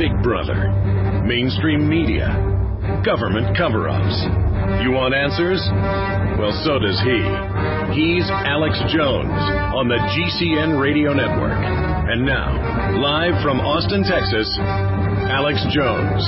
Big Brother, mainstream media, government cover-ups. You want answers? Well, so does he. He's Alex Jones on the GCN Radio Network. And now, live from Austin, Texas, Alex Jones.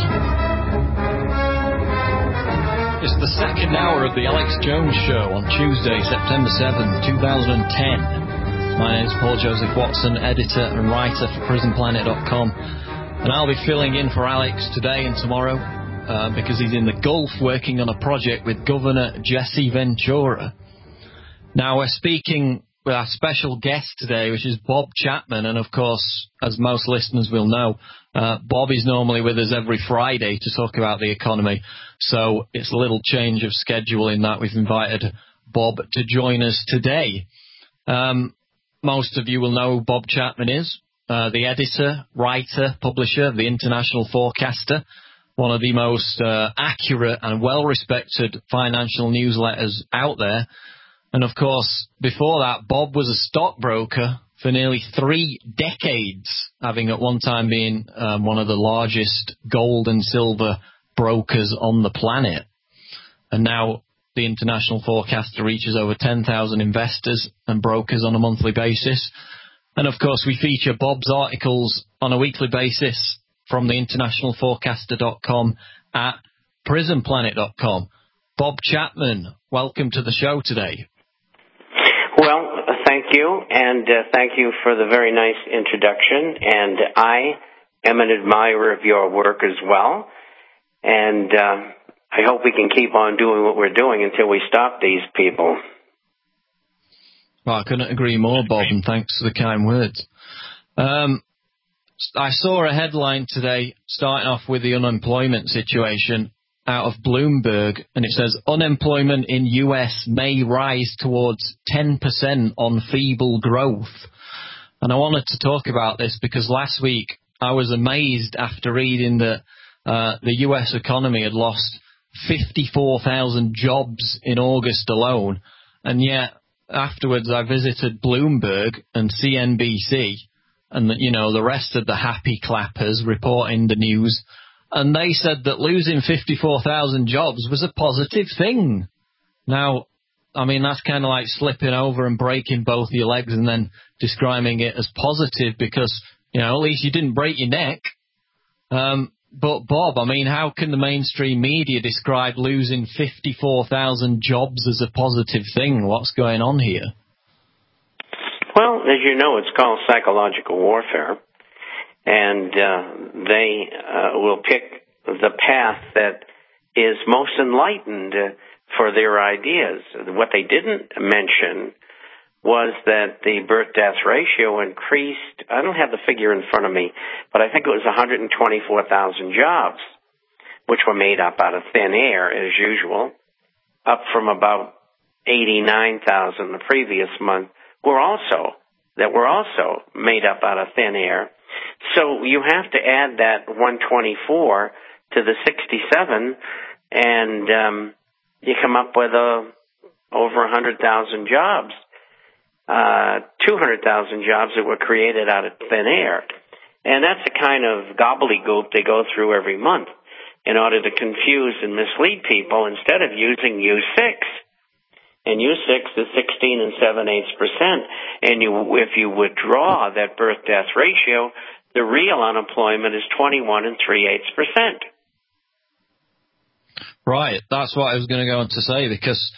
It's the second hour of the Alex Jones Show on Tuesday, September 7th, 2010. My name is Paul Joseph Watson, editor and writer for PrisonPlanet.com. And I'll be filling in for Alex today and tomorrow because he's in the Gulf working on a project with Governor Jesse Ventura. Now, we're speaking with our special guest today, which is Bob Chapman. And, of course, as most listeners will know, Bob is normally with us every Friday to talk about the economy. So it's a little change of schedule in that we've invited Bob to join us today. Most of you will know who Bob Chapman is, the editor, writer, publisher of the International Forecaster, one of the most accurate and well-respected financial newsletters out there. And, of course, before that, Bob was a stockbroker for nearly 3 decades, having at one time been one of the largest gold and silver brokers on the planet. And now the International Forecaster reaches over 10,000 investors and brokers on a monthly basis. And, of course, we feature Bob's articles on a weekly basis from the internationalforecaster.com at prisonplanet.com. Bob Chapman, welcome to the show today. Well, thank you, and thank you for the very nice introduction. And I am an admirer of your work as well. And I hope we can keep on doing what we're doing until we stop these people. Well, I couldn't agree more, Bob, and thanks for the kind words. I saw a headline today starting off with the unemployment situation out of Bloomberg, and it says, unemployment in U.S. may rise towards 10% on feeble growth. And I wanted to talk about this because last week I was amazed after reading that the U.S. economy had lost 54,000 jobs in August alone, and yet afterwards I visited Bloomberg and CNBC and the rest of the happy clappers reporting the news, and they said that losing 54,000 jobs was a positive thing. Now, I mean, that's kind of like slipping over and breaking both your legs and then describing it as positive because, at least you didn't break your neck. But, Bob, I mean, how can the mainstream media describe losing 54,000 jobs as a positive thing? What's going on here? Well, as you know, it's called psychological warfare, and they will pick the path that is most enlightened for their ideas. What they didn't mention was that the birth-death ratio increased. I don't have the figure in front of me, but I think it was 124,000 jobs, which were made up out of thin air, as usual, up from about 89,000 the previous month, were also made up out of thin air. So you have to add that 124 to the 67, and you come up with over 100,000 jobs. 200,000 jobs that were created out of thin air. And that's the kind of gobbledygook they go through every month in order to confuse and mislead people instead of using U6. And U6 is 16 and 7/8%. And if you withdraw that birth-death ratio, the real unemployment is 21 and 3/8%. Right, that's what I was going to go on to say because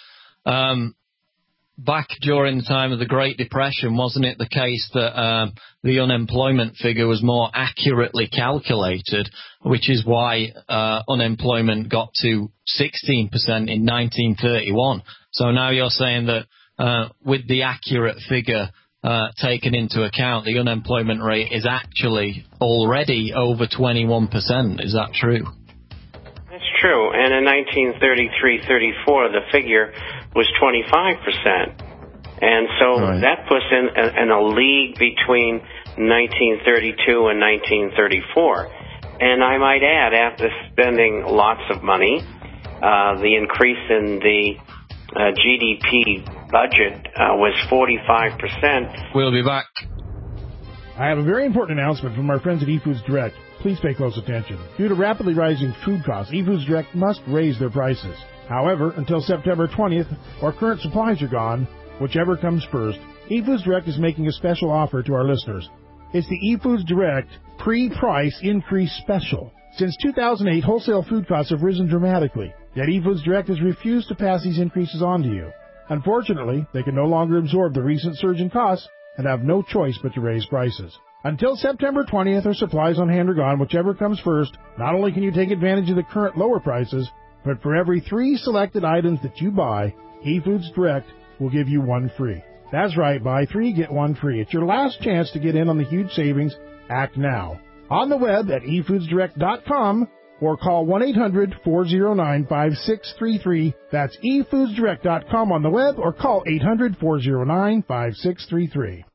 back during the time of the Great Depression, wasn't it the case that the unemployment figure was more accurately calculated, which is why unemployment got to 16% in 1931. So now you're saying that with the accurate figure taken into account, the unemployment rate is actually already over 21%. Is that true? That's true. And in 1933-34, the figure was 25%. And so that puts in a league between 1932 and 1934. And I might add, after spending lots of money, the increase in the GDP budget was 45%. We'll be back. I have a very important announcement from our friends at eFoods Direct. Please pay close attention. Due to rapidly rising food costs, eFoods Direct must raise their prices. However, until September 20th, or current supplies are gone, whichever comes first, eFoods Direct is making a special offer to our listeners. It's the eFoods Direct pre-price increase special. Since 2008, wholesale food costs have risen dramatically, yet eFoods Direct has refused to pass these increases on to you. Unfortunately, they can no longer absorb the recent surge in costs and have no choice but to raise prices. Until September 20th, or supplies on hand are gone, whichever comes first, not only can you take advantage of the current lower prices, but for every 3 selected items that you buy, eFoods Direct will give you 1 free. That's right, buy 3, get 1 free. It's your last chance to get in on the huge savings. Act now. On the web at efoodsdirect.com or call 1-800-409-5633. That's efoodsdirect.com on the web or call 800-409-5633.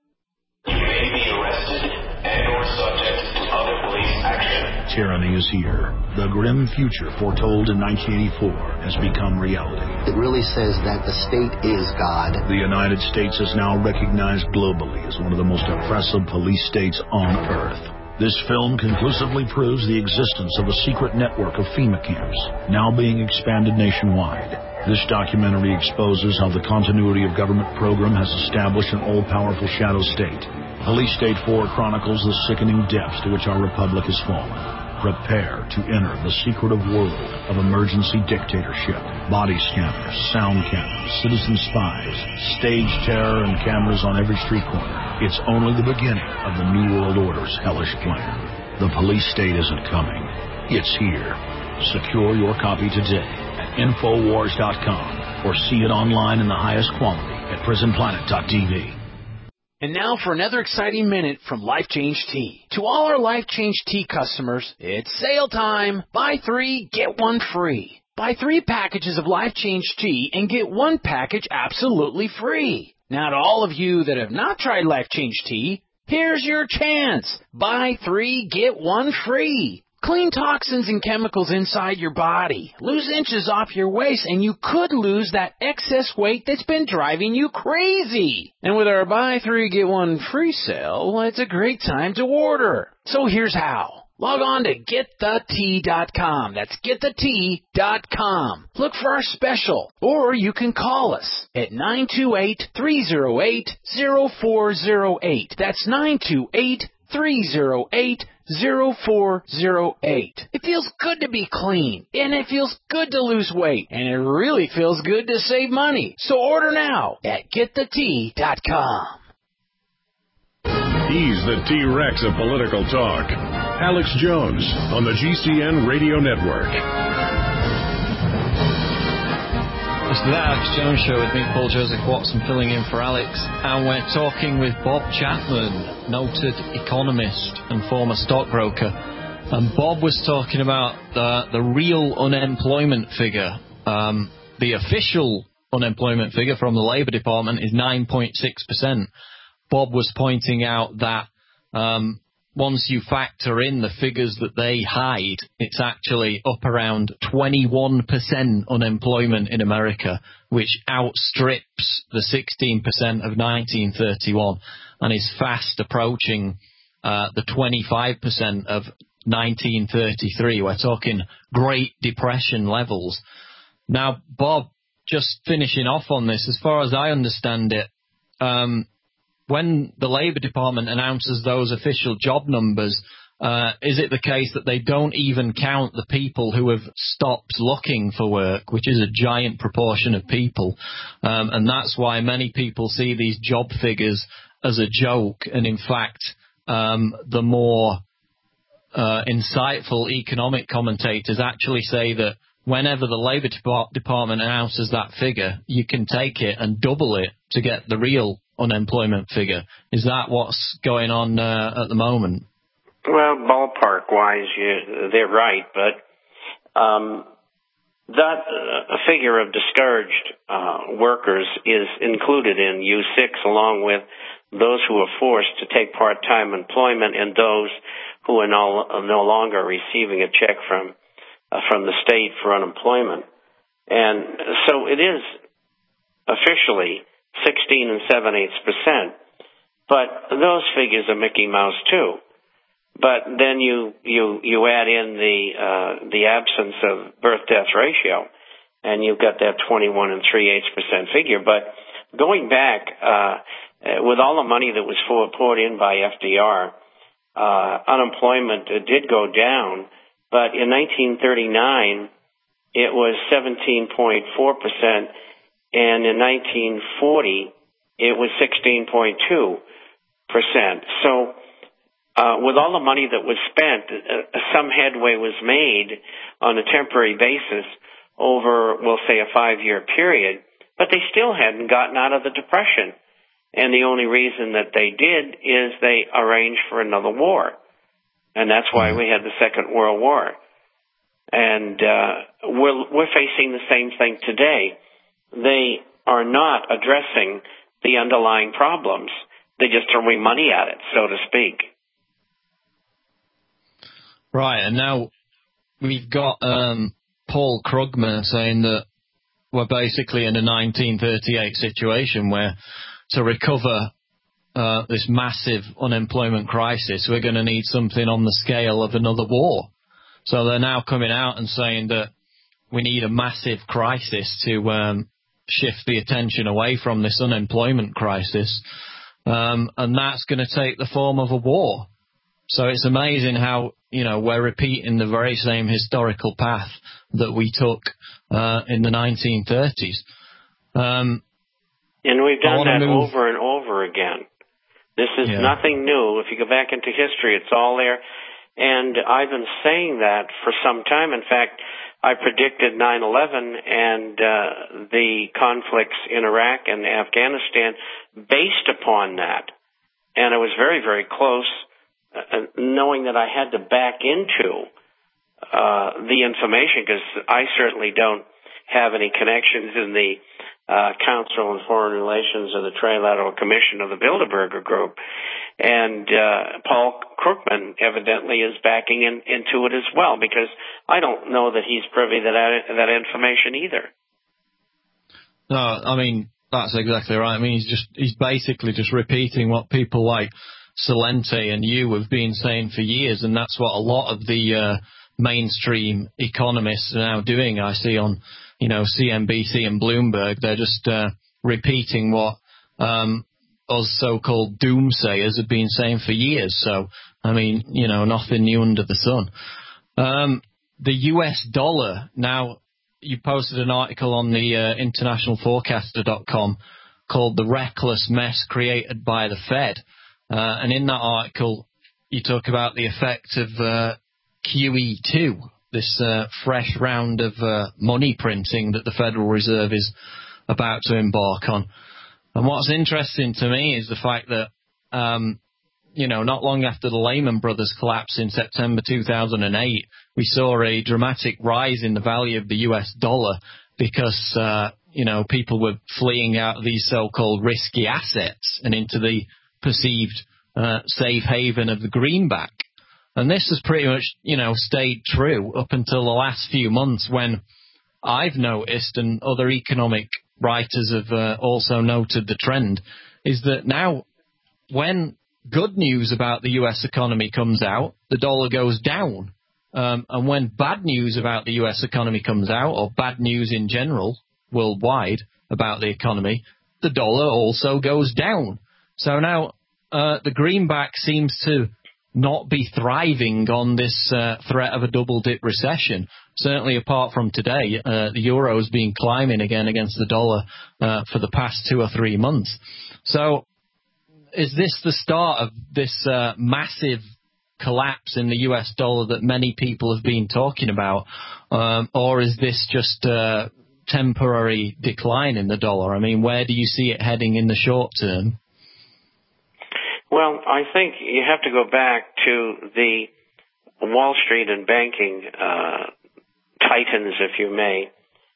Tyranny is here. The grim future foretold in 1984 has become reality. It really says that the state is God. The United States is now recognized globally as one of the most oppressive police states on Earth. This film conclusively proves the existence of a secret network of FEMA camps, now being expanded nationwide. This documentary exposes how the continuity of government program has established an all-powerful shadow state. Police State 4 chronicles the sickening depths to which our republic has fallen. Prepare to enter the secretive world of emergency dictatorship. Body scanners, sound cannons, citizen spies, stage terror, and cameras on every street corner. It's only the beginning of the New World Order's hellish plan. The police state isn't coming. It's here. Secure your copy today at Infowars.com or see it online in the highest quality at PrisonPlanet.tv. And now for another exciting minute from Life Change Tea. To all our Life Change Tea customers, it's sale time. Buy 3, get 1 free. Buy 3 packages of Life Change Tea and get 1 package absolutely free. Now to all of you that have not tried Life Change Tea, here's your chance. Buy 3, get 1 free. Clean toxins and chemicals inside your body. Lose inches off your waist, and you could lose that excess weight that's been driving you crazy. And with our buy 3, get 1 free sale, well, it's a great time to order. So here's how. Log on to GetTheTea.com. That's GetTheTea.com. Look for our special, or you can call us at 928-308-0408. That's 928-308-0408. It feels good to be clean, and it feels good to lose weight, and it really feels good to save money. So order now at GetTheTea.com. He's the T-Rex of political talk. Alex Jones on the GCN Radio Network. It's the Alex Jones Show with me, Paul Joseph Watson, filling in for Alex. And we're talking with Bob Chapman, noted economist and former stockbroker. And Bob was talking about the real unemployment figure. The official unemployment figure from the Labour Department is 9.6%. Bob was pointing out that once you factor in the figures that they hide, it's actually up around 21% unemployment in America, which outstrips the 16% of 1931 and is fast approaching the 25% of 1933. We're talking Great Depression levels. Now, Bob, just finishing off on this, as far as I understand it, when the Labour Department announces those official job numbers, is it the case that they don't even count the people who have stopped looking for work, which is a giant proportion of people? And that's why many people see these job figures as a joke. And in fact, the more insightful economic commentators actually say that whenever the Labour Department announces that figure, you can take it and double it to get the real unemployment figure. Is that what's going on at the moment? Well, ballpark-wise, they're right, but that figure of discouraged workers is included in U6, along with those who are forced to take part-time employment and those who are no longer receiving a check from the state for unemployment. And so it is officially 16 7/8%, but those figures are Mickey Mouse too, But then you add in the absence of birth-death ratio, and you've got that 21 3/8% figure. But going back, with all the money that was poured in by FDR, unemployment did go down, but in 1939 it was 17.4%, and in 1940 it was 16.2%. So with all the money that was spent, some headway was made on a temporary basis over, we'll say, a 5-year period, but they still hadn't gotten out of the Depression. And the only reason that they did is they arranged for another war. And that's why we had the Second World War. And we're facing the same thing today. They are not addressing the underlying problems. They're just throwing money at it, so to speak. Right, and now we've got Paul Krugman saying that we're basically in a 1938 situation where to recover this massive unemployment crisis, we're going to need something on the scale of another war. So they're now coming out and saying that we need a massive crisis to shift the attention away from this unemployment crisis, and that's going to take the form of a war. So it's amazing how, we're repeating the very same historical path that we took in the 1930s. And we've done that over and over again. This is nothing new. If you go back into history, it's all there. And I've been saying that for some time. In fact, I predicted 9/11 and the conflicts in Iraq and Afghanistan based upon that. And I was very, very close, knowing that I had to back into the information, because I certainly don't have any connections in the Council on Foreign Relations or the Trilateral Commission or the Bilderberger Group. And Paul Krugman evidently is backing into it as well, because I don't know that he's privy to that information either. No, I mean, that's exactly right. I mean, he's basically just repeating what people like Salente and you have been saying for years, and that's what a lot of the mainstream economists are now doing. I see on, CNBC and Bloomberg, they're just repeating what us so-called doomsayers have been saying for years. So, I mean, nothing new under the sun. The US dollar, now, you posted an article on the internationalforecaster.com called The Reckless Mess Created by the Fed. And in that article, you talk about the effect of QE2, this fresh round of money printing that the Federal Reserve is about to embark on. And what's interesting to me is the fact that, not long after the Lehman Brothers collapse in September 2008, we saw a dramatic rise in the value of the US dollar because, people were fleeing out of these so-called risky assets and into the perceived safe haven of the greenback. And this has pretty much, stayed true up until the last few months, when I've noticed, and other economic writers have also noted the trend, is that now when good news about the US economy comes out, the dollar goes down. And when bad news about the US economy comes out, or bad news in general worldwide about the economy, the dollar also goes down. So now the greenback seems to not be thriving on this threat of a double-dip recession. Certainly apart from today, the euro's been climbing again against the dollar for the past 2 or 3 months. So is this the start of this massive collapse in the US dollar that many people have been talking about? Or is this just a temporary decline in the dollar? I mean, where do you see it heading in the short term? Well, I think you have to go back to the Wall Street and banking titans, if you may.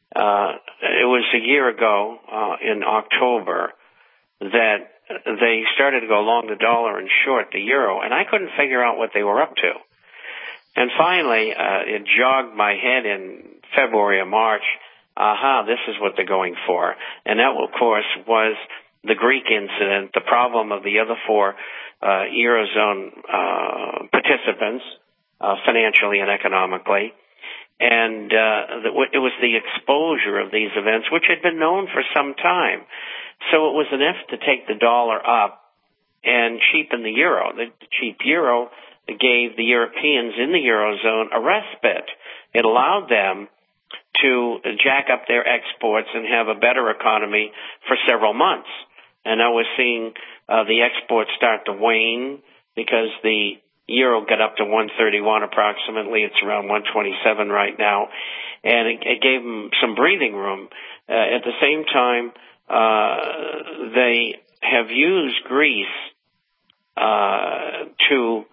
It was a year ago in October that they started to go long the dollar and short the euro, and I couldn't figure out what they were up to. And finally, it jogged my head in February or March. This is what they're going for. And that, of course, was the Greek incident, the problem of the other 4 Eurozone participants financially and economically. And it was the exposure of these events, which had been known for some time. So it was an effort to take the dollar up and cheapen the euro. The cheap euro gave the Europeans in the Eurozone a respite. It allowed them to jack up their exports and have a better economy for several months. And now we're seeing the exports start to wane because the euro got up to 131 approximately. It's around 127 right now. And it gave them some breathing room. At the same time, they have used Greece to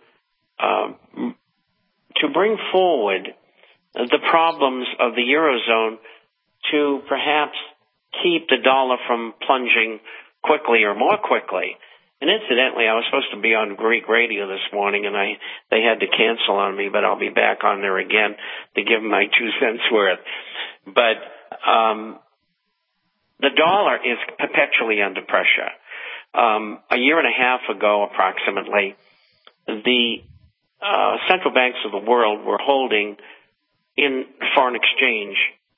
bring forward the problems of the Eurozone to perhaps keep the dollar from plunging quickly or more quickly. And incidentally, I was supposed to be on Greek radio this morning, and they had to cancel on me, but I'll be back on there again to give my 2 cents worth. But the dollar is perpetually under pressure. A year and a half ago, approximately, the central banks of the world were holding in foreign exchange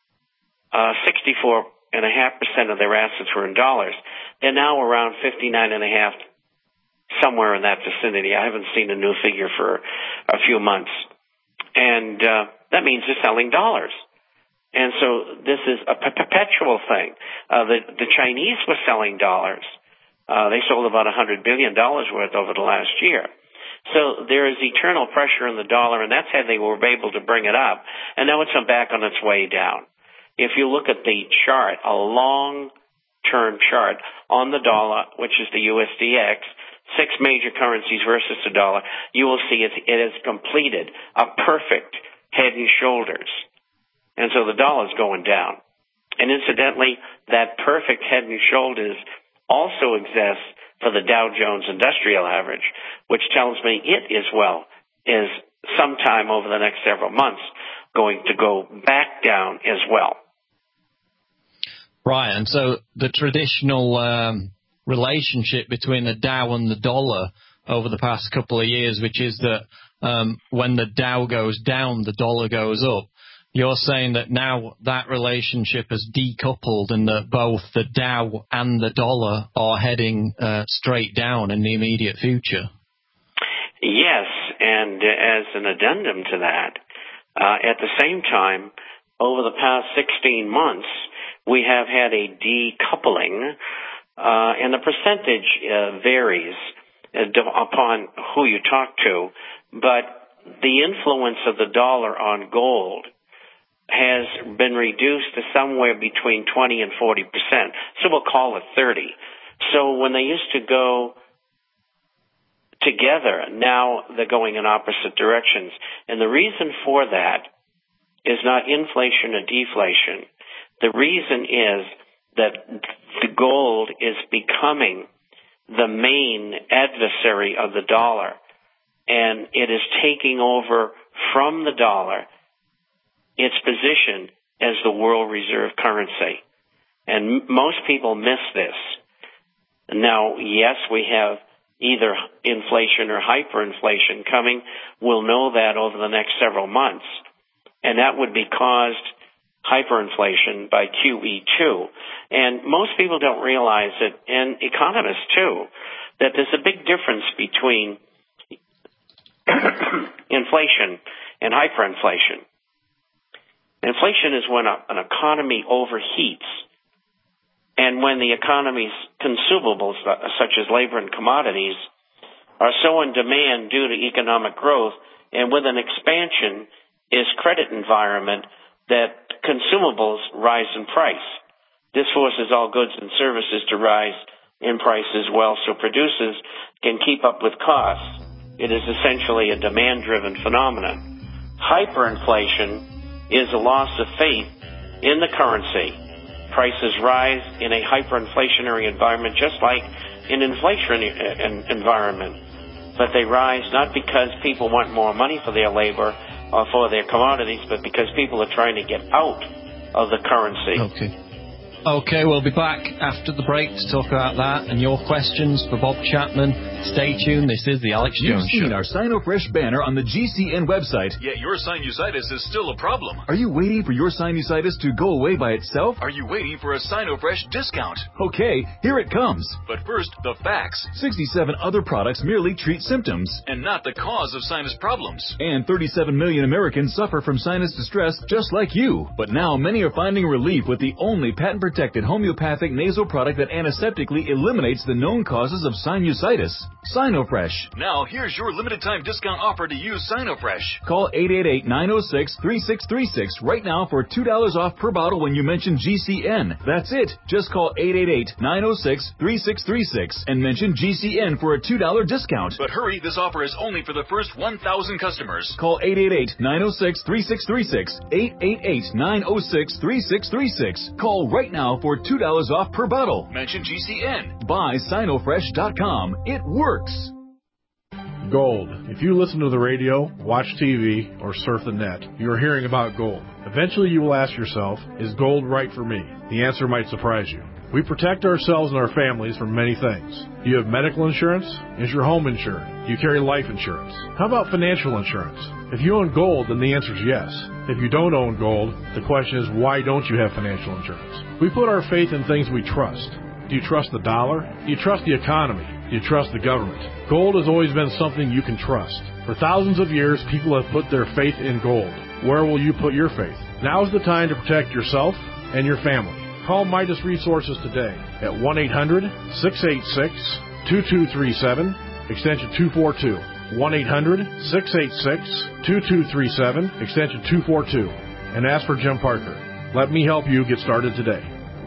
64.5% of their assets were in dollars. They're now around 59.5%, somewhere in that vicinity. I haven't seen a new figure for a few months. And that means they're selling dollars. And so this is a perpetual thing. The Chinese were selling dollars. They sold about $100 billion worth over the last year. So there is eternal pressure in the dollar, and that's how they were able to bring it up. And now it's back on its way down. If you look at the chart, a long-term chart on the dollar, which is the USDX, 6 major currencies versus the dollar, you will see it has completed a perfect head and shoulders. And so the dollar's going down. And incidentally, that perfect head and shoulders also exists for the Dow Jones Industrial Average, which tells me it is sometime over the next several months going to go back down as well. Right, and so the traditional relationship between the Dow and the dollar over the past couple of years, which is that when the Dow goes down, the dollar goes up. You're saying that now that relationship has decoupled and that both the Dow and the dollar are heading straight down in the immediate future? Yes, and as an addendum to that, at the same time, over the past 16 months, we have had a decoupling, and the percentage varies upon who you talk to, but the influence of the dollar on gold has been reduced to somewhere between 20 and 40%. So we'll call it 30. So when they used to go together, now they're going in opposite directions. And the reason for that is not inflation or deflation. The reason is that the gold is becoming the main adversary of the dollar, and it is taking over from the dollar its position as the world reserve currency. And most people miss this. Now, yes, we have either inflation or hyperinflation coming. We'll know that over the next several months. And that would be caused hyperinflation by QE2. And most people don't realize it, and economists too, that there's a big difference between inflation and hyperinflation. Inflation is when an economy overheats, and when the economy's consumables, such as labor and commodities, are so in demand due to economic growth, and with an expansion is credit environment that consumables rise in price. This forces all goods and services to rise in price as well, so producers can keep up with costs. It is essentially a demand-driven phenomenon. Hyperinflation is a loss of faith in the currency. Prices rise in a hyperinflationary environment just like in an inflationary environment. But they rise not because people want more money for their labor or for their commodities, but because people are trying to get out of the currency. Okay, we'll be back after the break to talk about that and your questions for Bob Chapman. Stay tuned. This is the Alex Jones Show. You've seen our SinoFresh banner on the GCN website. Yet your sinusitis is still a problem. Are you waiting for your sinusitis to go away by itself? Are you waiting for a SinoFresh discount? Okay, here it comes. But first, the facts. 67 other products merely treat symptoms. And not the cause of sinus problems. And 37 million Americans suffer from sinus distress just like you. But now many are finding relief with the only patent-protected homeopathic nasal product that antiseptically eliminates the known causes of sinusitis. SinoFresh. Now, here's your limited-time discount offer to use SinoFresh. Call 888-906-3636 right now for $2 off per bottle when you mention GCN. That's it. Just call 888-906-3636 and mention GCN for a $2 discount. But hurry, this offer is only for the first 1,000 customers. Call 888-906-3636. 888-906-3636. Call right now for $2 off per bottle. Mention GCN. Buy SinoFresh.com. It works. Gold. If you listen to the radio, watch TV, or surf the net, you are hearing about gold. Eventually you will ask yourself, is gold right for me? The answer might surprise you. We protect ourselves and our families from many things. Do you have medical insurance? Is your home insured? Do you carry life insurance? How about financial insurance? If you own gold, then the answer is yes. If you don't own gold, the question is, why don't you have financial insurance? We put our faith in things we trust. Do you trust the dollar? Do you trust the economy? Do you trust the government? Gold has always been something you can trust. For thousands of years, people have put their faith in gold. Where will you put your faith? Now is the time to protect yourself and your family. Call Midas Resources today at 1-800-686-2237, extension 242. 1-800-686-2237, extension 242, and ask for Jim Parker. Let me help you get started today.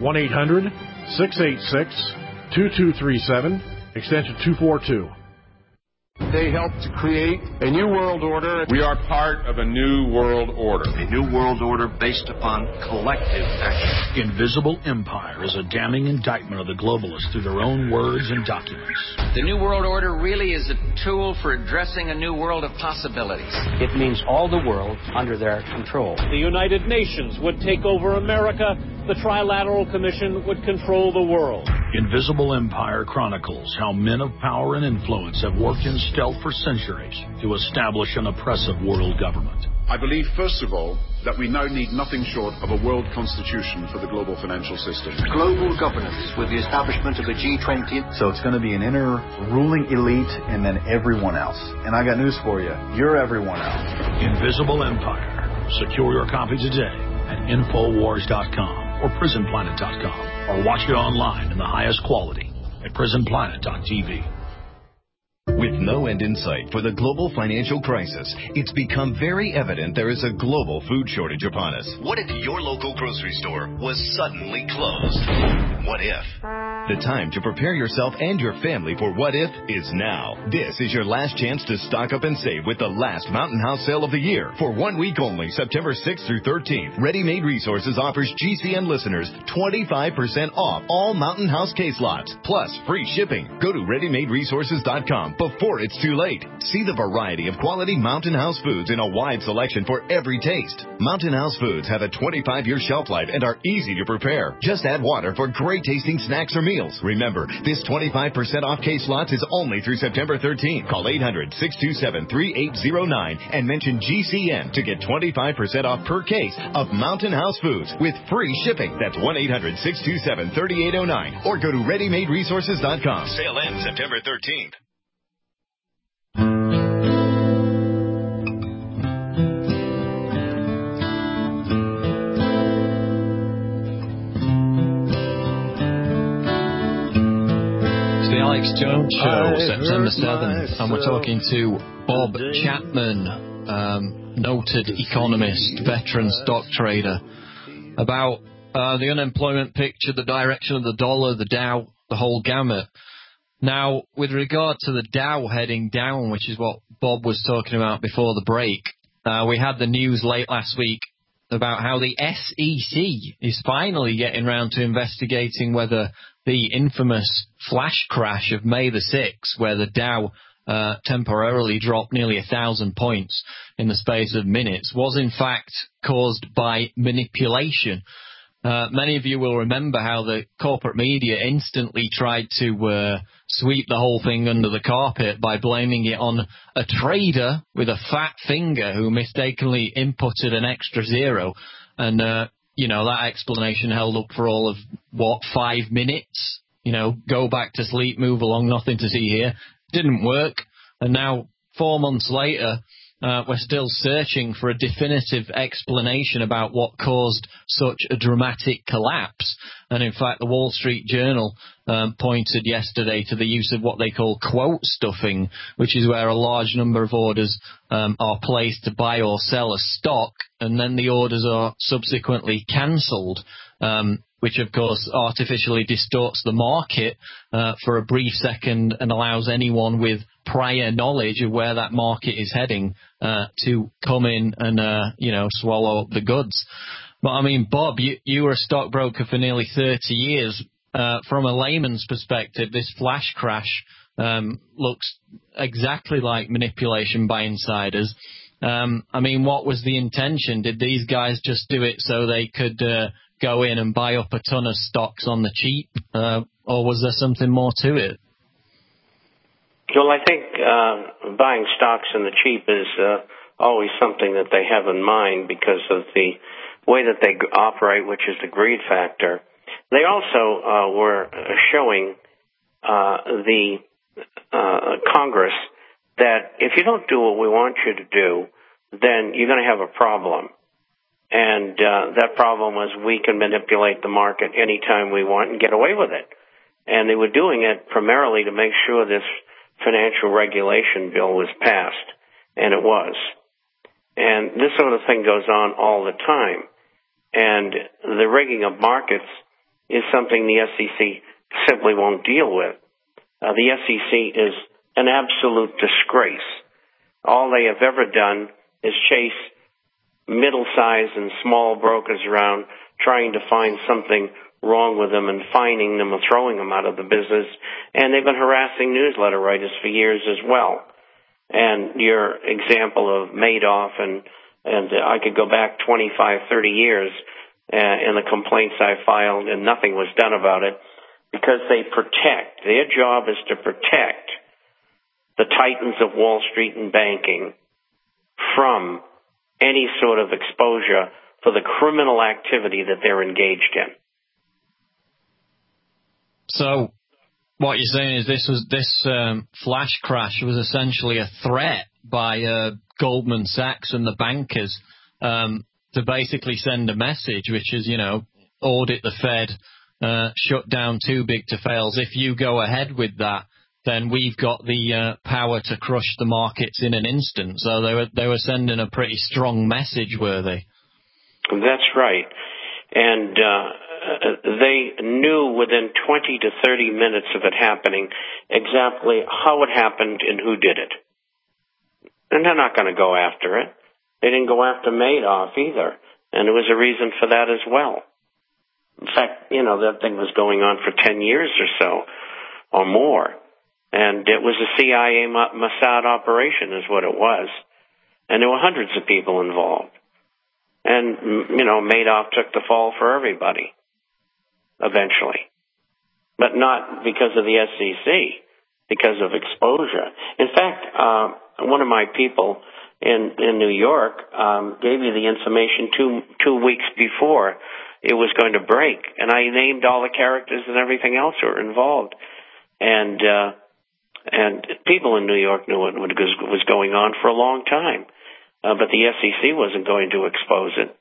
1-800-686-2237, extension 242. They helped to create a new world order. We are part of a new world order. A new world order based upon collective action. Invisible Empire is a damning indictment of the globalists through their own words and documents. The new world order really is a tool for addressing a new world of possibilities. It means all the world under their control. The United Nations would take over America. The Trilateral Commission would control the world. Invisible Empire chronicles how men of power and influence have worked in stealth for centuries to establish an oppressive world government. I believe, first of all, that we now need nothing short of a world constitution for the global financial system. Global governance with the establishment of the G20. So it's going to be an inner ruling elite and then everyone else. And I got news for you. You're everyone else. Invisible Empire. Secure your copy today at Infowars.com or PrisonPlanet.com, or watch it online in the highest quality at PrisonPlanet.tv. With no end in sight for the global financial crisis, it's become very evident there is a global food shortage upon us. What if your local grocery store was suddenly closed? What if? The time to prepare yourself and your family for what if is now. This is your last chance to stock up and save with the last Mountain House sale of the year. For 1 week only, September 6th through 13th, Ready Made Resources offers GCN listeners 25% off all Mountain House case lots, plus free shipping. Go to ReadyMadeResources.com before it's too late. See the variety of quality Mountain House foods in a wide selection for every taste. Mountain House foods have a 25-year shelf life and are easy to prepare. Just add water for great tasting snacks or meals. Remember, this 25% off case lots is only through September 13th. Call 800-627-3809 and mention GCN to get 25% off per case of Mountain House foods with free shipping. That's 1-800-627-3809 or go to ReadyMadeResources.com. Sale ends September 13th. Alex Jones Show, September 7th, and we're talking to Bob Chapman, noted economist, veteran stock trader, about the unemployment picture, the direction of the dollar, the Dow, the whole gamut. Now, with regard to the Dow heading down, which is what Bob was talking about before the break, we had the news late last week about how the SEC is finally getting around to investigating whether the infamous flash crash of May the 6th, where the Dow temporarily dropped nearly 1,000 points in the space of minutes, was in fact caused by manipulation. Many of you will remember how the corporate media instantly tried to sweep the whole thing under the carpet by blaming it on a trader with a fat finger who mistakenly inputted an extra zero. And, that explanation held up for all of, 5 minutes? Go back to sleep, move along, nothing to see here. Didn't work. And now, 4 months later, we're still searching for a definitive explanation about what caused such a dramatic collapse. And in fact, the Wall Street Journal pointed yesterday to the use of what they call quote stuffing, which is where a large number of orders are placed to buy or sell a stock, and then the orders are subsequently cancelled, which of course artificially distorts the market for a brief second and allows anyone with prior knowledge of where that market is heading to come in and, swallow up the goods. But I mean, Bob, you were a stockbroker for nearly 30 years. From a layman's perspective, this flash crash looks exactly like manipulation by insiders. What was the intention? Did these guys just do it so they could go in and buy up a ton of stocks on the cheap, or was there something more to it? Well, I think buying stocks in the cheap is always something that they have in mind because of the way that they operate, which is the greed factor. They also were showing the Congress that if you don't do what we want you to do, then you're going to have a problem. And that problem was we can manipulate the market anytime we want and get away with it. And they were doing it primarily to make sure this financial regulation bill was passed, and it was. And this sort of thing goes on all the time. And the rigging of markets is something the SEC simply won't deal with. The SEC is an absolute disgrace. All they have ever done is chase middle-sized and small brokers around trying to find something wrong with them and fining them or throwing them out of the business. And they've been harassing newsletter writers for years as well. And your example of Madoff, and I could go back 25, 30 years in the complaints I filed, and nothing was done about it because they protect. Their job is to protect the titans of Wall Street and banking from any sort of exposure for the criminal activity that they're engaged in. So what you're saying is this flash crash was essentially a threat by Goldman Sachs and the bankers to basically send a message, which is, audit the Fed, shut down too big to fails. If you go ahead with that, then we've got the power to crush the markets in an instant. So they were sending a pretty strong message, were they? That's right. And they knew within 20 to 30 minutes of it happening exactly how it happened and who did it. And they're not going to go after it. They didn't go after Madoff either. And there was a reason for that as well. In fact, that thing was going on for 10 years or so or more. And it was a CIA Mossad operation is what it was. And there were hundreds of people involved. And, Madoff took the fall for everybody, eventually. But not because of the SEC, because of exposure. In fact, one of my people in New York gave me the information two weeks before it was going to break. And I named all the characters and everything else who were involved. And people in New York knew what was going on for a long time. But the SEC wasn't going to expose it.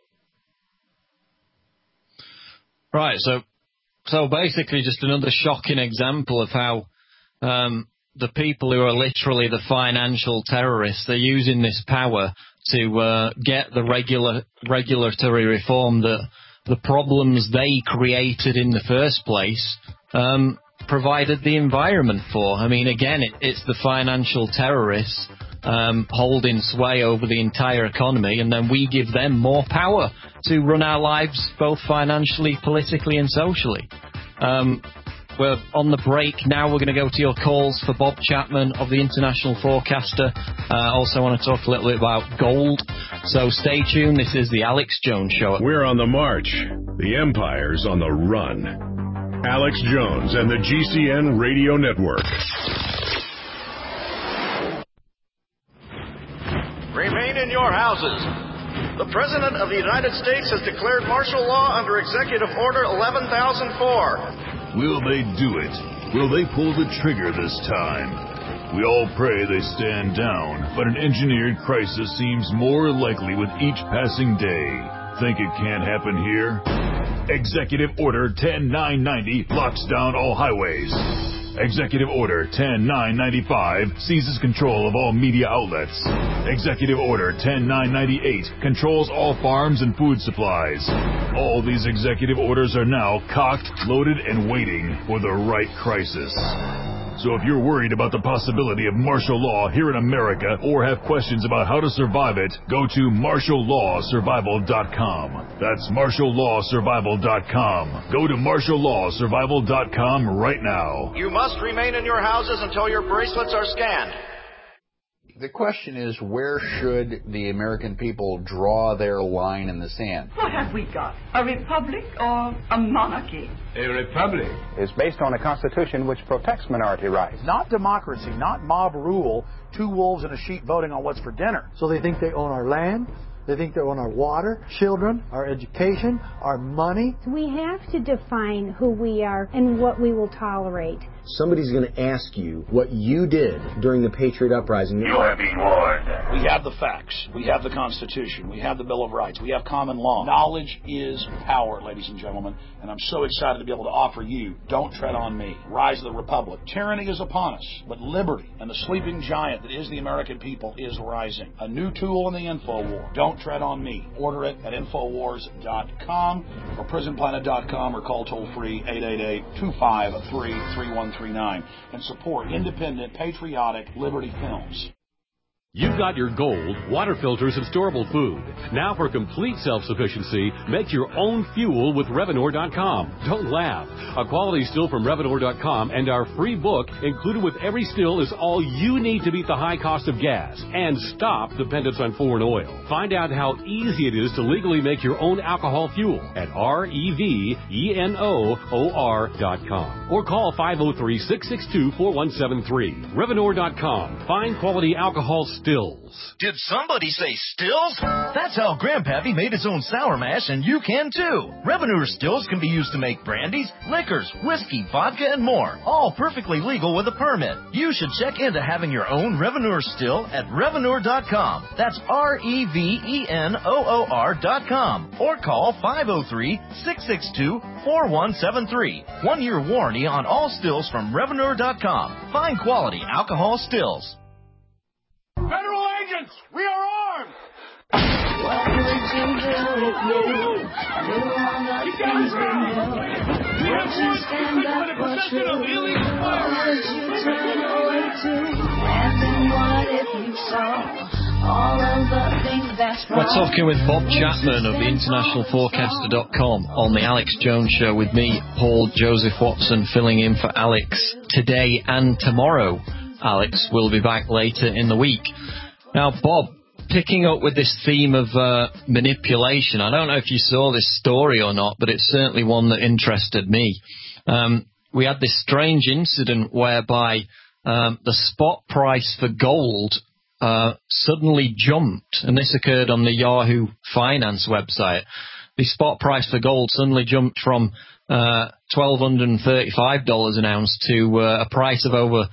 Right, so basically just another shocking example of how the people who are literally the financial terrorists, they're using this power to get the regulatory reform that the problems they created in the first place provided the environment for. I mean, again, it's the financial terrorists holding sway over the entire economy, and then we give them more power to run our lives both financially, politically, and socially. We're on the break now. We're going to go to your calls for Bob Chapman of the International Forecaster. Also want to talk a little bit about gold. So stay tuned. This is the Alex Jones Show. We're on the march. The empire's on the run. Alex Jones and the GCN Radio Network. Remain in your houses. The President of the United States has declared martial law under Executive Order 11,004. Will they do it? Will they pull the trigger this time? We all pray they stand down, but an engineered crisis seems more likely with each passing day. Think it can't happen here? Executive Order 10990 locks down all highways. Executive Order 10995 seizes control of all media outlets. Executive Order 10998 controls all farms and food supplies. All these executive orders are now cocked, loaded, and waiting for the right crisis. So if you're worried about the possibility of martial law here in America or have questions about how to survive it, go to martiallawsurvival.com. That's martiallawsurvival.com. Go to martiallawsurvival.com right now. You must remain in your houses until your bracelets are scanned. The question is, where should the American people draw their line in the sand? What have we got? A republic or a monarchy? A republic is based on a constitution which protects minority rights. Not democracy, not mob rule, two wolves and a sheep voting on what's for dinner. So they think they own our land, they think they own our water, children, our education, our money. We have to define who we are and what we will tolerate. Somebody's going to ask you what you did during the Patriot Uprising. You are being warned. We have the facts. We have the Constitution. We have the Bill of Rights. We have common law. Knowledge is power, ladies and gentlemen, and I'm so excited to be able to offer you Don't Tread on Me, Rise of the Republic. Tyranny is upon us, but liberty and the sleeping giant that is the American people is rising. A new tool in the info war. Don't Tread on Me. Order it at Infowars.com or PrisonPlanet.com or call toll-free 888-253-3139 and support independent, patriotic Liberty Films. You've got your gold, water filters, and storable food. Now for complete self-sufficiency, make your own fuel with Revenor.com. Don't laugh. A quality still from Revenor.com and our free book included with every still is all you need to beat the high cost of gas and stop dependence on foreign oil. Find out how easy it is to legally make your own alcohol fuel at REVENOOR.com or call 503-662-4173. Revenor.com. Find quality alcohol stills. Did somebody say stills? That's how Grandpappy made his own sour mash, and you can too. Revenor stills can be used to make brandies, liquors, whiskey, vodka, and more. All perfectly legal with a permit. You should check into having your own Revenor still at Revenor.com. That's REVENOOR.com. Or call 503-662-4173. 1 year warranty on all stills from Revenor.com. Find quality alcohol stills. Federal agents, we are armed! What would you do if you knew all the things we know? Would you stand up for truth? Or would you turn away too? And then what if you saw all of the things that's wrong? We're talking with Bob Chapman of the InternationalForecaster.com on the Alex Jones Show with me, Paul Joseph Watson, filling in for Alex today and tomorrow. Alex will be back later in the week. Now, Bob, picking up with this theme of manipulation, I don't know if you saw this story or not, but it's certainly one that interested me. We had this strange incident whereby the spot price for gold suddenly jumped, and this occurred on the Yahoo Finance website. The spot price for gold suddenly jumped from $1,235 an ounce to a price of over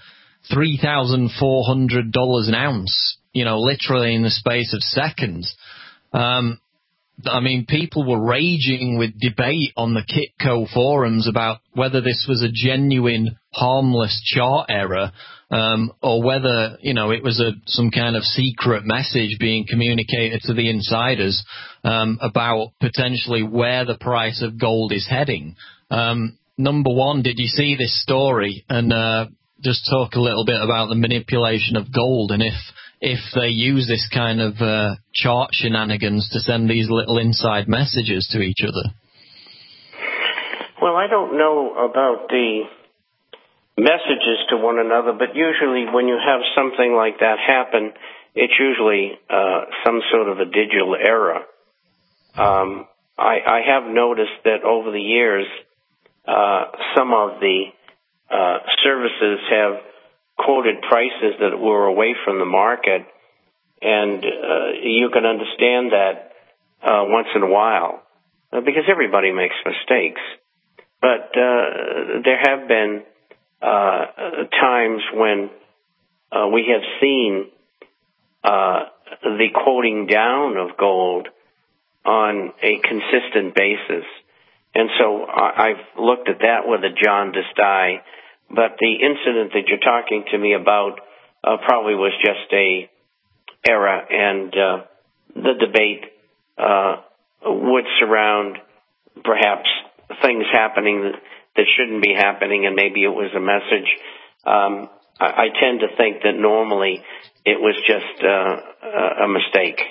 $3,400 an ounce, you know, literally in the space of seconds. I mean, people were raging with debate on the Kitco forums about whether this was a genuine, harmless chart error, or whether, you know, it was some kind of secret message being communicated to the insiders about potentially where the price of gold is heading. Number one, did you see this story? And just talk a little bit about the manipulation of gold and if they use this kind of chart shenanigans to send these little inside messages to each other. Well, I don't know about the messages to one another, but usually when you have something like that happen, it's usually some sort of a digital error. I have noticed that over the years, some of the services have quoted prices that were away from the market, and you can understand that once in a while because everybody makes mistakes. But there have been times when we have seen the quoting down of gold on a consistent basis. And so I've looked at that with a jaundiced eye. But the incident that you're talking to me about probably was just a error, and the debate would surround perhaps things happening that shouldn't be happening, and maybe it was a message. I tend to think that normally it was just a mistake.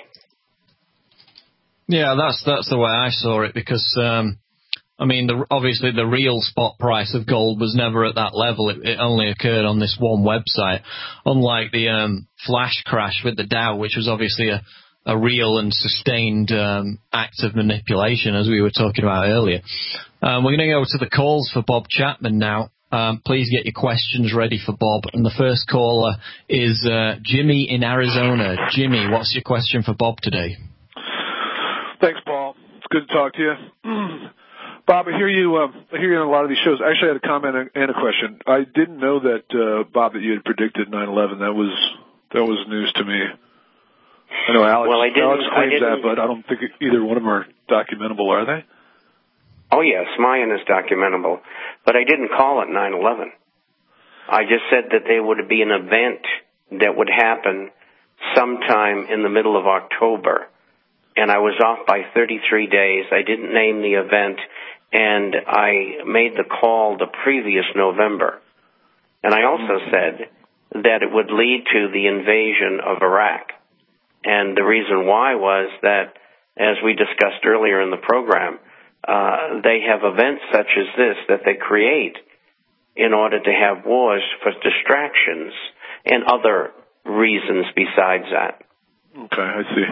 Yeah, that's the way I saw it, because obviously the real spot price of gold was never at that level. It only occurred on this one website, unlike the flash crash with the Dow, which was obviously a real and sustained act of manipulation, as we were talking about earlier. We're going to go to the calls for Bob Chapman now. Please get your questions ready for Bob. And the first caller is Jimmy in Arizona. Jimmy, what's your question for Bob today? Thanks, Paul. It's good to talk to you. Bob, I hear you in a lot of these shows. Actually, I had a comment and a question. I didn't know that, Bob, that you had predicted 9/11. That was news to me. I know Alex claims that, but I don't think either one of them are documentable, are they? Oh, yes, mine is documentable. But I didn't call it 9/11. I just said that there would be an event that would happen sometime in the middle of October. And I was off by 33 days. I didn't name the event, and I made the call the previous November. And I also said that it would lead to the invasion of Iraq. And the reason why was that, as we discussed earlier in the program, they have events such as this that they create in order to have wars for distractions and other reasons besides that. Okay, I see.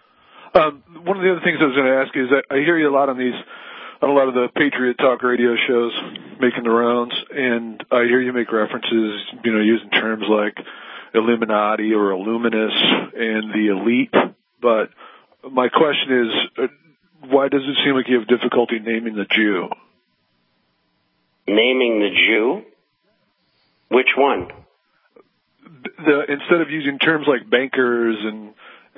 One of the other things I was going to ask you is that I hear you a lot on a lot of the Patriot Talk radio shows making the rounds, and I hear you make references, using terms like Illuminati or Illuminous and the elite. But my question is, why does it seem like you have difficulty naming the Jew? Naming the Jew? Which one? Instead of using terms like bankers and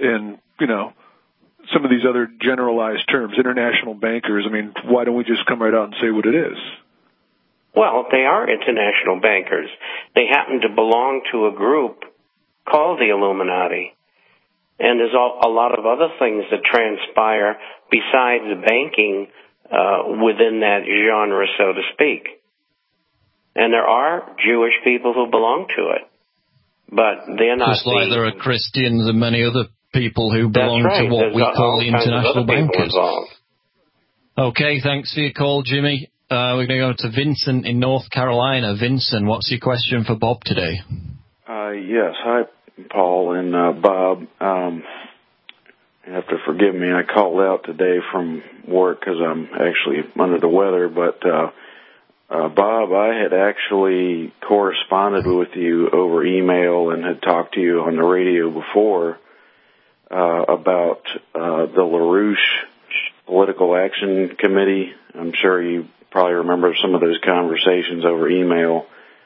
some of these other generalized terms, international bankers, why don't we just come right out and say what it is? Well, they are international bankers. They happen to belong to a group called the Illuminati. And there's a lot of other things that transpire besides banking within that genre, so to speak. And there are Jewish people who belong to it. But they're not... Just like there are Christians and many other people who belong to what we call the international bankers. Okay, thanks for your call, Jimmy. We're going to go to Vincent in North Carolina. Vincent, what's your question for Bob today? Yes. Hi, Paul and Bob. You have to forgive me. I called out today from work because I'm actually under the weather. But, Bob, I had actually corresponded with you over email and had talked to you on the radio before about the LaRouche Political Action Committee. I'm sure you probably remember some of those conversations over email.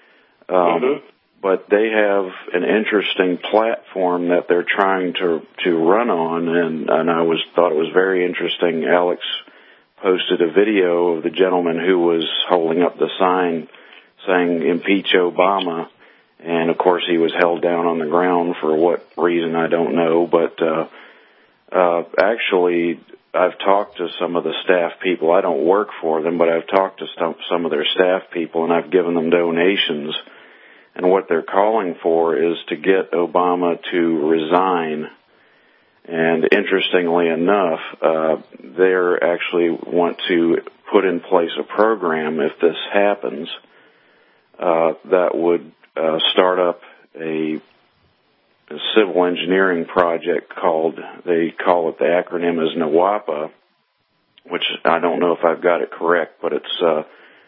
But they have an interesting platform that they're trying to run on, and I thought it was very interesting. Alex posted a video of the gentleman who was holding up the sign saying "Impeach Obama," and of course he was held down on the ground for what reason I don't know. But actually, I've talked to some of the staff people. I don't work for them, but I've talked to some of their staff people, and I've given them donations. And what they're calling for is to get Obama to resign. And interestingly enough, they actually want to put in place a program, if this happens, that would start up a civil engineering project they call it, the acronym is NWAPA, which I don't know if I've got it correct, but it's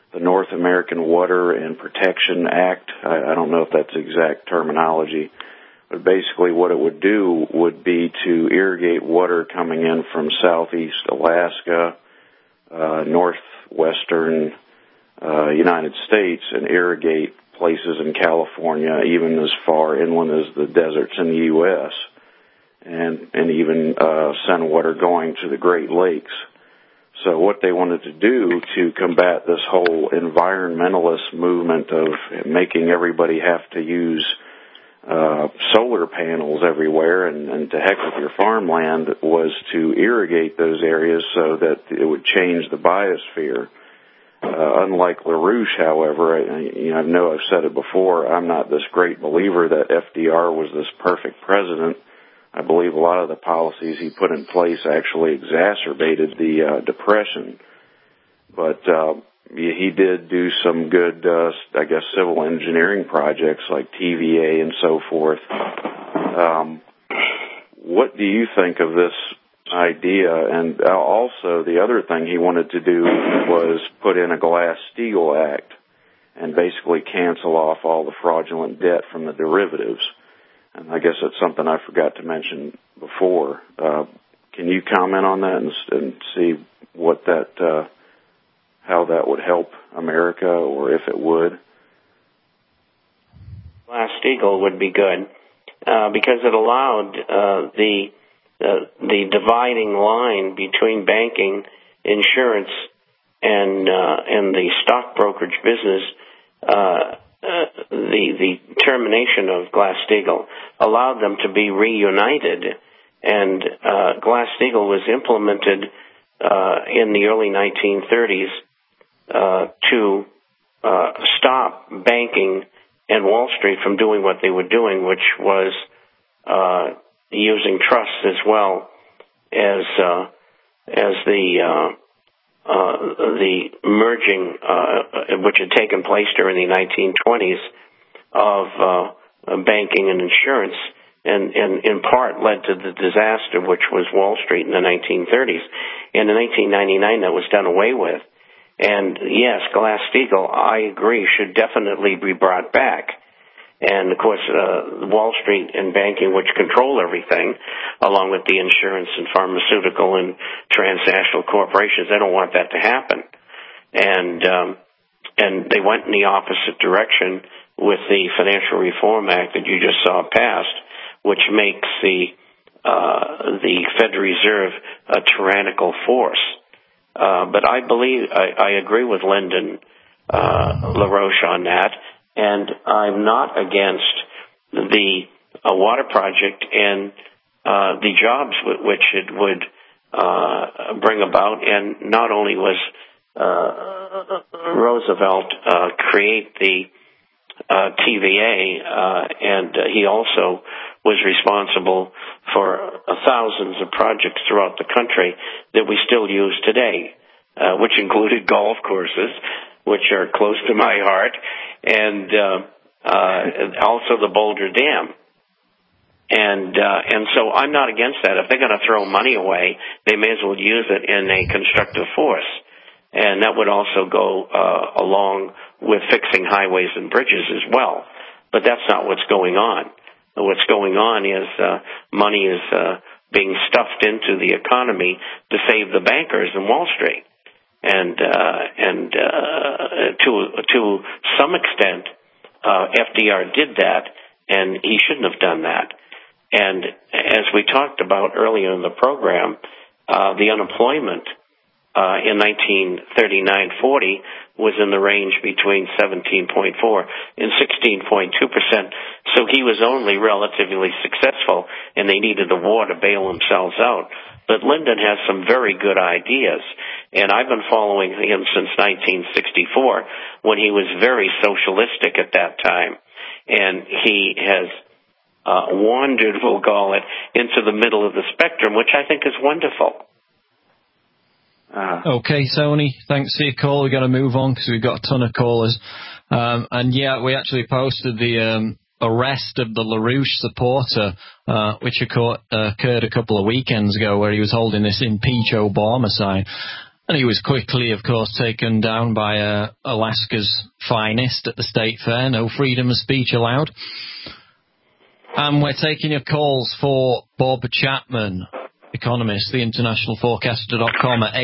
the North American Water and Protection Act. I don't know if that's exact terminology, but basically what it would do would be to irrigate water coming in from southeast Alaska, northwestern United States, and irrigate places in California, even as far inland as the deserts in the U.S., and even send water going to the Great Lakes. So what they wanted to do to combat this whole environmentalist movement of making everybody have to use solar panels everywhere and to heck with your farmland was to irrigate those areas so that it would change the biosphere. Unlike LaRouche, however, I know I've said it before, I'm not this great believer that FDR was this perfect president. I believe a lot of the policies he put in place actually exacerbated the Depression. But he did do some good, civil engineering projects like TVA and so forth. What do you think of this idea? And also, the other thing he wanted to do was put in a Glass-Steagall Act and basically cancel off all the fraudulent debt from the derivatives. And I guess that's something I forgot to mention before. Can you comment on that and see what that, how that would help America, or if it would? Glass-Steagall would be good because it allowed the dividing line between banking, insurance, and the stock brokerage business. The termination of Glass-Steagall allowed them to be reunited, and Glass-Steagall was implemented in the early 1930s to stop banking and Wall Street from doing what they were doing, which was using trusts as well as the merging which had taken place during the 1920s of banking and insurance, and in part led to the disaster which was Wall Street in the 1930s. And in 1999 that was done away with. And yes, Glass-Steagall, I agree, should definitely be brought back. And of course, Wall Street and banking, which control everything, along with the insurance and pharmaceutical and transnational corporations, they don't want that to happen. And they went in the opposite direction with the Financial Reform Act that you just saw passed, which makes the Federal Reserve a tyrannical force. But I believe I agree with Lyndon LaRouche on that. And I'm not against the water project and the jobs which it would bring about. And not only was Roosevelt create the TVA, and he also was responsible for thousands of projects throughout the country that we still use today, which included golf courses, which are close to my heart, and also the Boulder Dam. And so I'm not against that. If they're going to throw money away, they may as well use it in a constructive force. And that would also go along with fixing highways and bridges as well. But that's not what's going on. What's going on is money is being stuffed into the economy to save the bankers in Wall Street. And to some extent, FDR did that, and he shouldn't have done that. And as we talked about earlier in the program, the unemployment in 1939-40 was in the range between 17.4 and 16.2%. So he was only relatively successful, and they needed the war to bail themselves out. But Lyndon has some very good ideas, and I've been following him since 1964 when he was very socialistic at that time. And he has wandered, we'll call it, into the middle of the spectrum, which I think is wonderful. Okay, Tony, thanks for your call. We've got to move on because we've got a ton of callers. And yeah, we actually posted the arrest of the LaRouche supporter, which occurred a couple of weekends ago, where he was holding this Impeach Obama sign. And he was quickly, of course, taken down by Alaska's finest at the state fair. No freedom of speech allowed. And we're taking your calls for Bob Chapman, economist, theinternationalforecaster.com at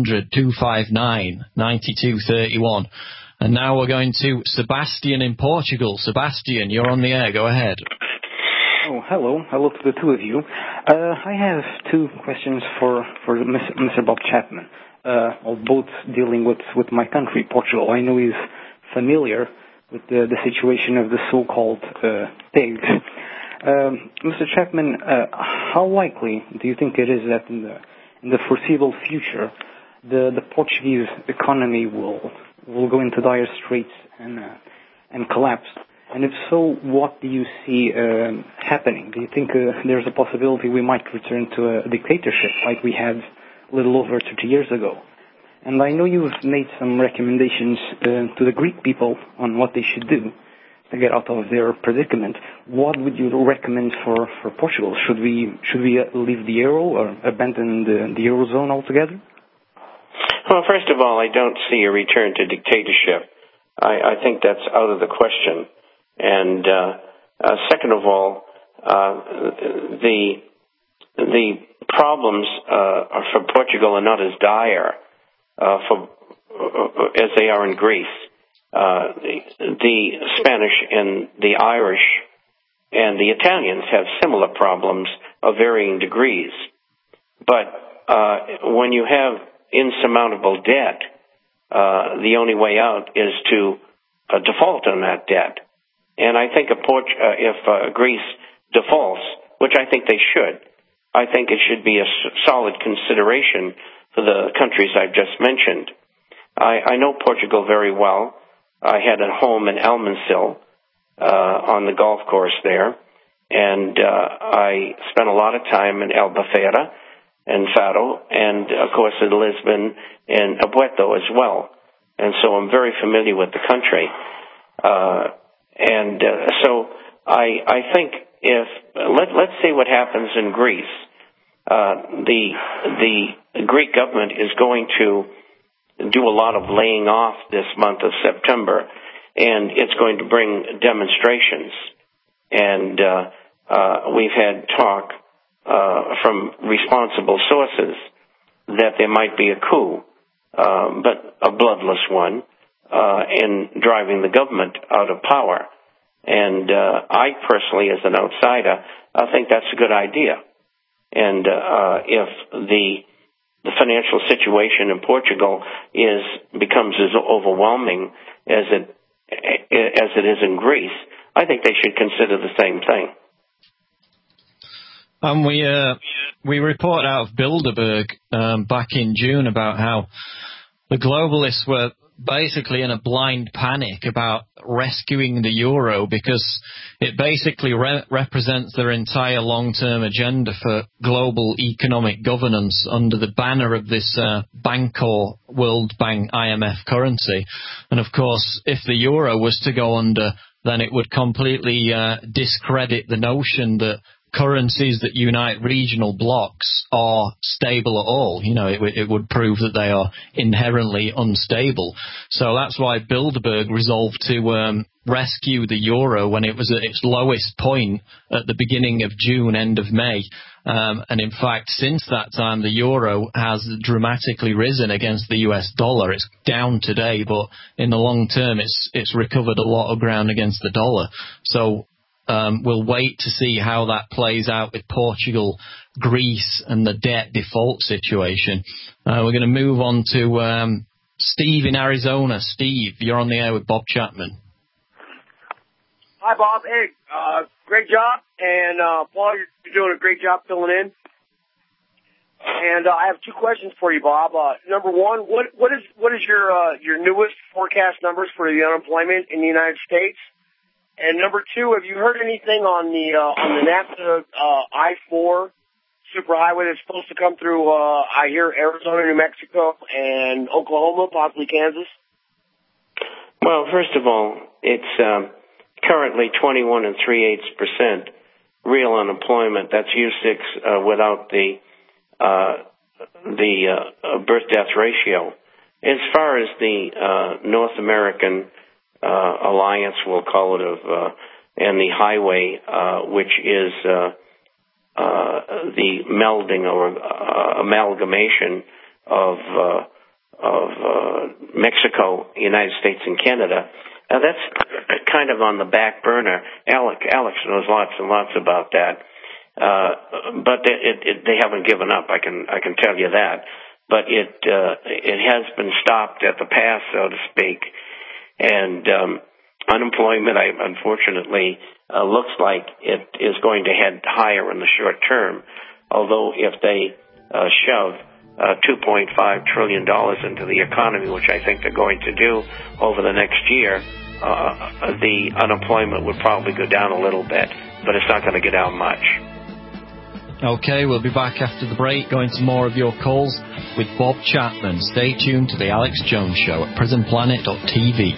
800-259-9231. And now we're going to Sebastian in Portugal. Sebastian, you're on the air. Go ahead. Oh, hello. Hello to the two of you. I have two questions for Mr. Bob Chapman, both dealing with my country, Portugal. I know he's familiar with the situation of the so-called pigs. Mr. Chapman, how likely do you think it is that in the foreseeable future the Portuguese economy will go into dire straits and collapse? And if so, what do you see happening? Do you think there's a possibility we might return to a dictatorship like we had a little over 30 years ago? And I know you've made some recommendations to the Greek people on what they should do to get out of their predicament. What would you recommend for Portugal? Should we leave the euro or abandon the eurozone altogether? Well, first of all, I don't see a return to dictatorship. I think that's out of the question. And second of all, the problems for Portugal are not as dire as they are in Greece. The Spanish and the Irish and the Italians have similar problems of varying degrees. But when you have insurmountable debt, the only way out is to default on that debt. And I think if Greece defaults, which I think they should, I think it should be a solid consideration for the countries I've just mentioned. I know Portugal very well. I had a home in Almansil on the golf course there, and I spent a lot of time in Albufeira and Faro, and of course in Lisbon and Abueto as well. And so I'm very familiar with the country. So I think let's see what happens in Greece. The Greek government is going to do a lot of laying off this month of September, and it's going to bring demonstrations. And we've had talk from responsible sources that there might be a coup, but a bloodless one, in driving the government out of power. And I personally, as an outsider, I think that's a good idea. And if the financial situation in Portugal becomes as overwhelming as it is in Greece, I think they should consider the same thing. We report out of Bilderberg back in June about how the globalists were basically in a blind panic about rescuing the euro because it basically represents their entire long-term agenda for global economic governance under the banner of this Bancor World Bank IMF currency. And of course, if the euro was to go under, then it would completely discredit the notion that currencies that unite regional blocks are stable at all. You know, it would prove that they are inherently unstable. So that's why Bilderberg resolved to rescue the euro when it was at its lowest point at the beginning of June, end of May. And in fact, since that time, the euro has dramatically risen against the US dollar. It's down today, but in the long term, it's recovered a lot of ground against the dollar. So we'll wait to see how that plays out with Portugal, Greece, and the debt default situation. We're going to move on to Steve in Arizona. Steve, you're on the air with Bob Chapman. Hi, Bob. Hey, great job. And Paul, you're doing a great job filling in. And I have two questions for you, Bob. Number one, what is your newest forecast numbers for the unemployment in the United States? And number two, have you heard anything on the NAFTA I-4 superhighway that's supposed to come through, I hear, Arizona, New Mexico, and Oklahoma, possibly Kansas? Well, first of all, it's currently 21 3/8% real unemployment. That's U6 without the birth-death ratio. As far as the North American alliance, we'll call it, and the highway, which is the melding or amalgamation of Mexico, United States, and Canada. That's kind of on the back burner. Alex knows lots and lots about that, but they haven't given up. I can tell you that. But it has been stopped at the pass, so to speak, and unemployment, unfortunately, looks like it is going to head higher in the short term. Although if they shove $2.5 trillion into the economy, which I think they're going to do over the next year, the unemployment would probably go down a little bit, but it's not going to get down much. Okay, we'll be back after the break, going to more of your calls with Bob Chapman. Stay tuned to the Alex Jones Show at prisonplanet.tv.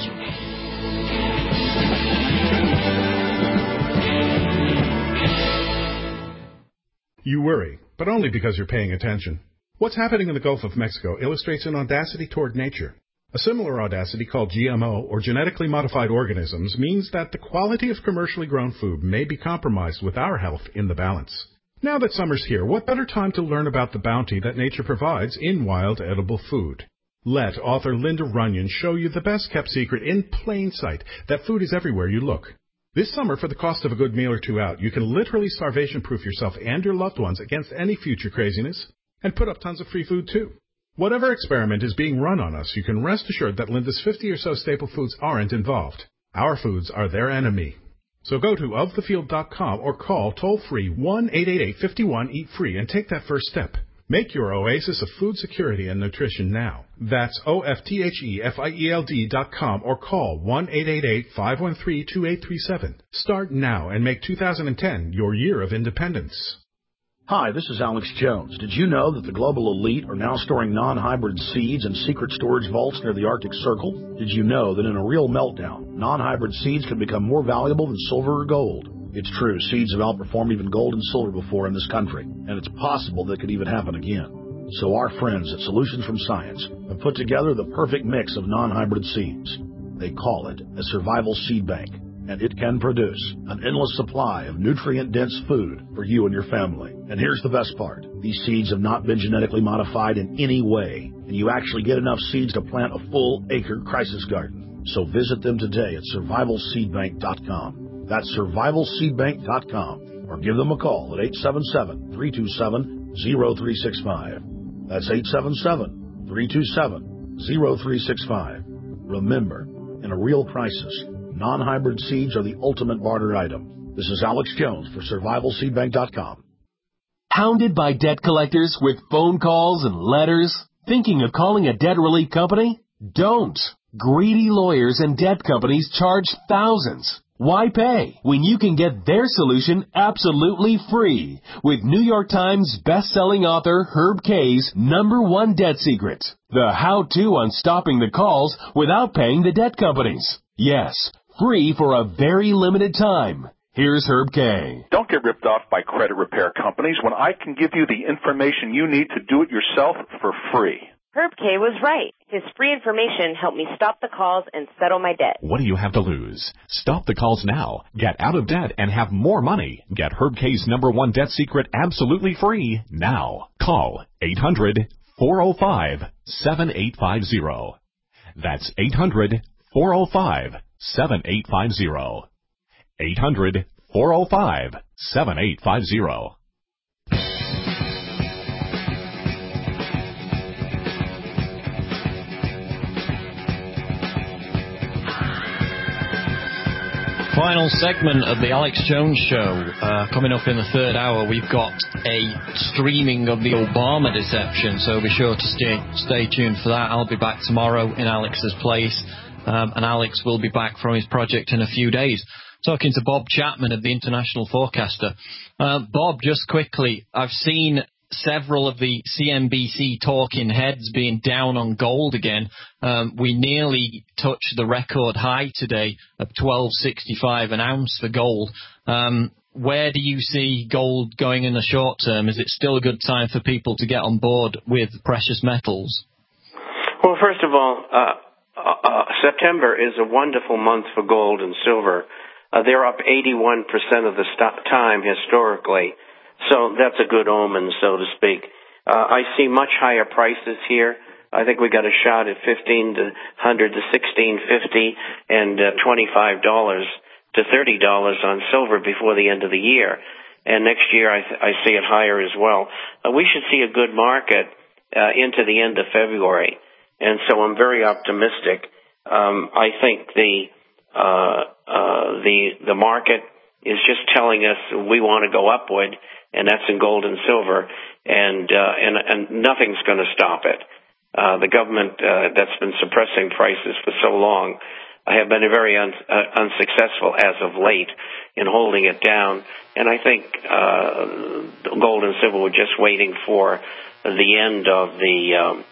You worry, but only because you're paying attention. What's happening in the Gulf of Mexico illustrates an audacity toward nature. A similar audacity called GMO, or genetically modified organisms, means that the quality of commercially grown food may be compromised with our health in the balance. Now that summer's here, what better time to learn about the bounty that nature provides in wild edible food? Let author Linda Runyon show you the best-kept secret in plain sight, that food is everywhere you look. This summer, for the cost of a good meal or two out, you can literally starvation-proof yourself and your loved ones against any future craziness, and put up tons of free food, too. Whatever experiment is being run on us, you can rest assured that Linda's 50 or so staple foods aren't involved. Our foods are their enemy. So go to ofthefield.com or call toll-free 1-888-51-EAT-FREE and take that first step. Make your oasis of food security and nutrition now. That's OFTHEFIELD.com or call 1-888-513-2837. Start now and make 2010 your year of independence. Hi, this is Alex Jones. Did you know that the global elite are now storing non-hybrid seeds in secret storage vaults near the Arctic Circle? Did you know that in a real meltdown, non-hybrid seeds can become more valuable than silver or gold? It's true, seeds have outperformed even gold and silver before in this country, and it's possible that could even happen again. So our friends at Solutions from Science have put together the perfect mix of non-hybrid seeds. They call it a survival seed bank, and it can produce an endless supply of nutrient-dense food for you and your family. And here's the best part. These seeds have not been genetically modified in any way, and you actually get enough seeds to plant a full-acre crisis garden. So visit them today at survivalseedbank.com. That's survivalseedbank.com, or give them a call at 877-327-0365. That's 877-327-0365. Remember, in a real crisis, non-hybrid seeds are the ultimate barter item. This is Alex Jones for survivalseedbank.com. Hounded by debt collectors with phone calls and letters? Thinking of calling a debt relief company? Don't. Greedy lawyers and debt companies charge thousands. Why pay when you can get their solution absolutely free with New York Times best-selling author Herb Kay's #1 debt secret, the how-to on stopping the calls without paying the debt companies. Yes, free for a very limited time. Here's Herb Kay. Don't get ripped off by credit repair companies when I can give you the information you need to do it yourself for free. Herb Kay was right. His free information helped me stop the calls and settle my debt. What do you have to lose? Stop the calls now. Get out of debt and have more money. Get Herb Kay's #1 debt secret absolutely free now. Call 800-405-7850. That's 800-405-7850. 800-405-7850. Final segment of the Alex Jones Show. Coming up in the third hour, we've got a streaming of the Obama deception, so be sure to stay tuned for that. I'll be back tomorrow in Alex's place, and Alex will be back from his project in a few days. Talking to Bob Chapman of the International Forecaster. Bob, just quickly, I've seen several of the CNBC talking heads being down on gold again. We nearly touched the record high today of $12.65 an ounce for gold. where do you see gold going in the short term? Is it still a good time for people to get on board with precious metals? Well, first of all, September is a wonderful month for gold and silver. They're up 81% of the time historically, so that's a good omen, so to speak. I see much higher prices here. I think we got a shot at $1,500 to $1,650 and $25 to $30 on silver before the end of the year. And next year I see it higher as well. We should see a good market into the end of February. And so I'm very optimistic. I think the market is just telling us we want to go upward, and that's in gold and silver, and nothing's going to stop it. The government that's been suppressing prices for so long have been very unsuccessful as of late in holding it down. And I think gold and silver were just waiting for the end of the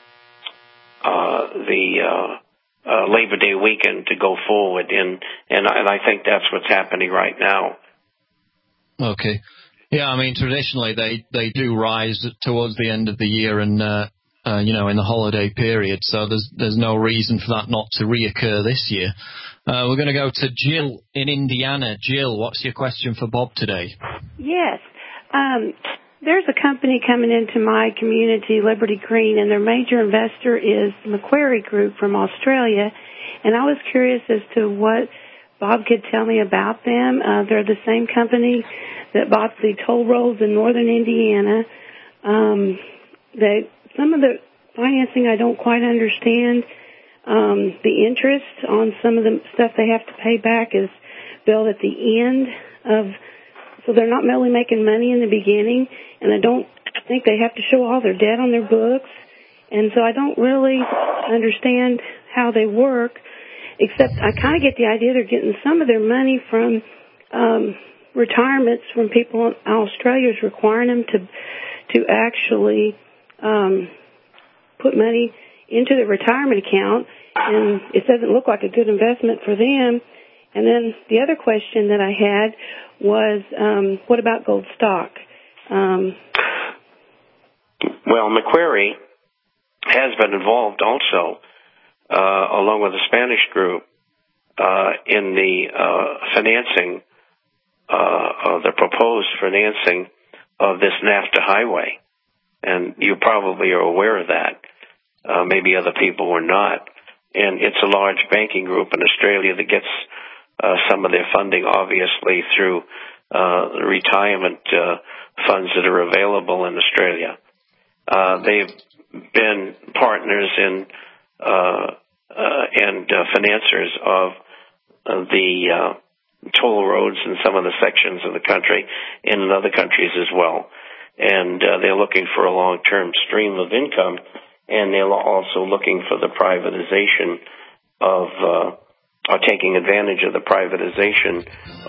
Labor Day weekend to go forward, and I think that's what's happening right now. Okay. Yeah, I mean, traditionally they do rise towards the end of the year and in the holiday period, so there's no reason for that not to reoccur this year. We're going to go to Jill in Indiana. Jill, what's your question for Bob today? Yes. There's a company coming into my community, Liberty Green, and their major investor is Macquarie Group from Australia, and I was curious as to what Bob could tell me about them. They're the same company that bought the toll roads in northern Indiana. Some of the financing I don't quite understand. The interest on some of the stuff they have to pay back is billed at the end of, so they're not really making money in the beginning, and I don't think they have to show all their debt on their books, and so I don't really understand how they work, except I kind of get the idea they're getting some of their money from retirements from people in Australia is requiring them to actually put money into the retirement account, and it doesn't look like a good investment for them. And then the other question that I had was, what about gold stock? Well, Macquarie has been involved also, along with the Spanish group, in the financing, the proposed financing of this NAFTA highway. And you probably are aware of that. Maybe other people were not. And it's a large banking group in Australia that gets some of their funding, obviously, through the retirement funds that are available in Australia. They've been partners and financiers of the toll roads in some of the sections of the country and in other countries as well. And they're looking for a long-term stream of income, and they're also looking for the privatization of or taking advantage of the privatization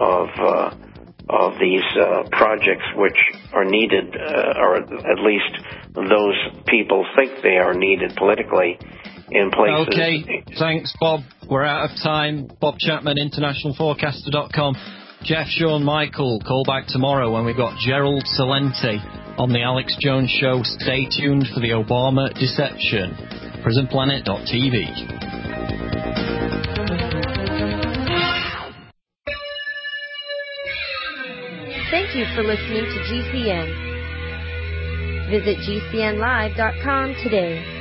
of these projects, which are needed, or at least those people think they are needed politically in places. Okay, thanks, Bob. We're out of time. Bob Chapman, internationalforecaster.com. Jeff, Sean, Michael, call back tomorrow when we've got Gerald Celente on the Alex Jones Show. Stay tuned for the Obama Deception. PrisonPlanet.tv. Thank you for listening to GCN. Visit GCNlive.com today.